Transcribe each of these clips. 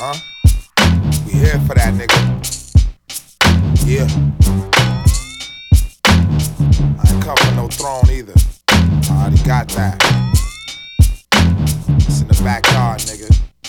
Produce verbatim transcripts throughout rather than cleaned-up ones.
Uh-huh. We here for that, nigga. Yeah. I ain't come for no throne either. I already got that. It's in the backyard, nigga.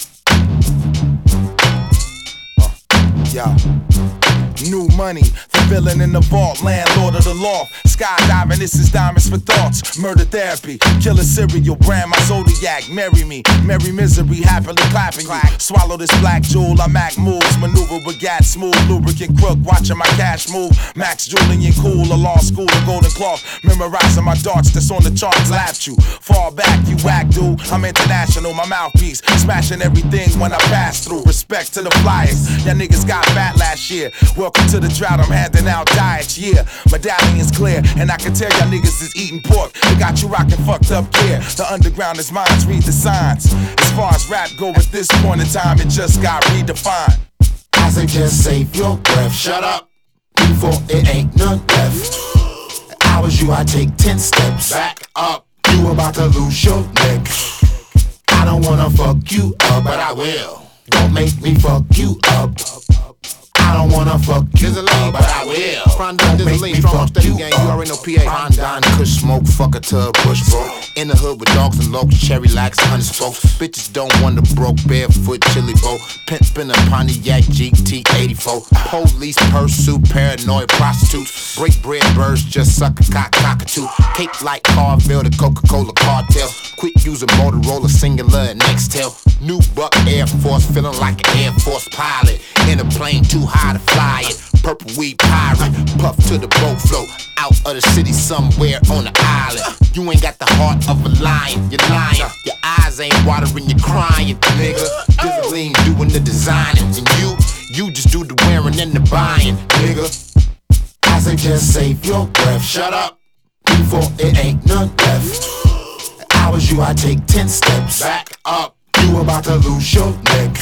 Uh, yo. New money, the villain in the vault, landlord of the loft. Skydiving, this is diamonds for thoughts. Murder therapy, killer cereal, brand my zodiac. Marry me, merry misery, happily clapping you. Swallow this black jewel, I Mac moves. Maneuver with gat, smooth, lubricant crook. Watching my cash move, Max Julian cool. A law school, a golden cloth. Memorizing my darts that's on the charts. Laughed you, fall back, you whack dude. I'm international, my mouthpiece. Smashing everything when I pass through. Respect to the flyers, y'all niggas got fat last year. Welcome to the drought, I'm handing out diets, yeah. Medallion's clear, and I can tell y'all niggas is eating pork. They got you rocking fucked up gear. The underground is mine, read the signs. As far as rap go at this point in time, it just got redefined. I say just save your breath. Shut up, before it ain't none left. If I was you, I'd take ten steps back up. You about to lose your neck. I don't wanna fuck you up, but I will. Don't make me fuck you up. I don't wanna fuck you up, but I will. Don't make me fuck you up. You already know P A. Rondon, Kush smoke, fuck a tub, bush bro. In the hood with dogs and lokes, cherry lax, honey smokes. Bitches don't want the broke, barefoot, chili boat. Pimp in a Pontiac G T eighty-four. Police, pursuit, paranoid prostitutes. Break bread, birds, just suck a cock, cockatoo. Cape like Carville, the Coca-Cola cartel. Quit using Motorola, singular, and Nextel. New Buck Air Force, feeling like an Air Force pilot. In a plane too high to fly it. Purple weed pirate, puff to the boat float. Out of the city somewhere on the island. You ain't got the heart of a lion, you're lying. Your eyes ain't watering, you're crying, nigga. Dizzeline doing the designing. And you, you just do the wearing and the buying, nigga. I say just save your breath. Shut up, before it ain't none left. If I was you, I'd take ten steps back up. You about to lose your neck.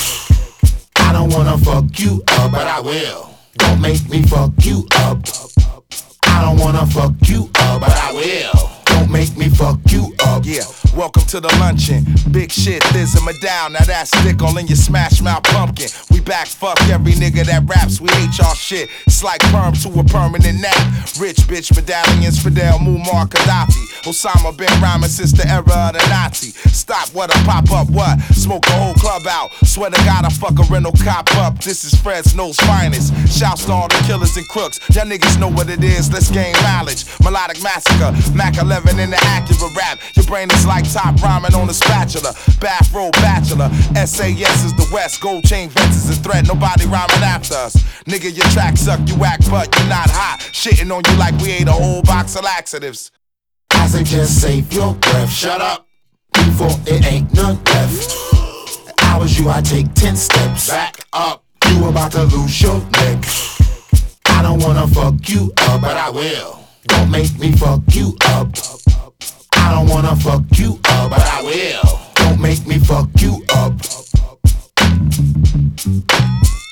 I don't wanna fuck you up, but I will. Don't make me fuck you up. I don't wanna fuck you up, but I will. Don't make me fuck you up. Yeah, welcome to the luncheon. Big shit, there's a medal. Now that's stick all in your smash mouth pumpkin. We back, fuck every nigga that raps. We hate y'all shit. It's like perm to a permanent nap. Rich bitch medallions, Fidel, Muammar Gaddafi. Osama been rhyming since the era of the Nazi. Stop what I pop up, what? Smoke the whole club out. Swear to God I fuck a rental cop up. This is Fresno's finest. Shouts to all the killers and crooks. Y'all niggas know what it is, let's gain mileage. Melodic massacre, Mac eleven in the Acura rap. Your brain is like top ramen on a spatula. Bathrobe bachelor, S A S is the West. Gold chain vents is a threat, nobody rhyming after us. Nigga, your track suck, you act but you not hot. Shitting on you like we ate a whole box of laxatives. I say just save your breath. Shut up, before it ain't none left. If I was you, I'd take ten steps back up. You about to lose your neck. I don't wanna fuck you up, but I will. Don't make me fuck you up. I don't wanna fuck you up, but I will. Don't make me fuck you up.